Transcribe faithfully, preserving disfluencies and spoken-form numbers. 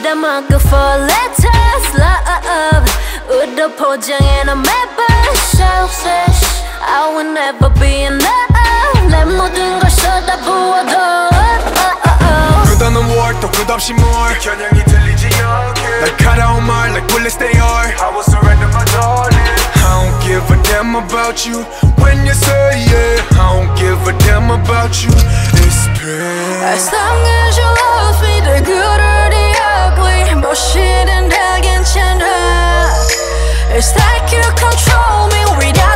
다 먹고 for letters love 우도 포장해 너 매번 selfish I will never be enough 내 모든 걸 쏟아부어도 끝없는 war 또 끝없이 more 겨냥이 들리지 않게 날카로운 말 like bullets they are I will surrender my darling I don't give a damn about you when you say yeah I don't give a damn about you It's pain As long as you love me the good or the ugly 무엇이든 다 괜찮아 It's like you control me without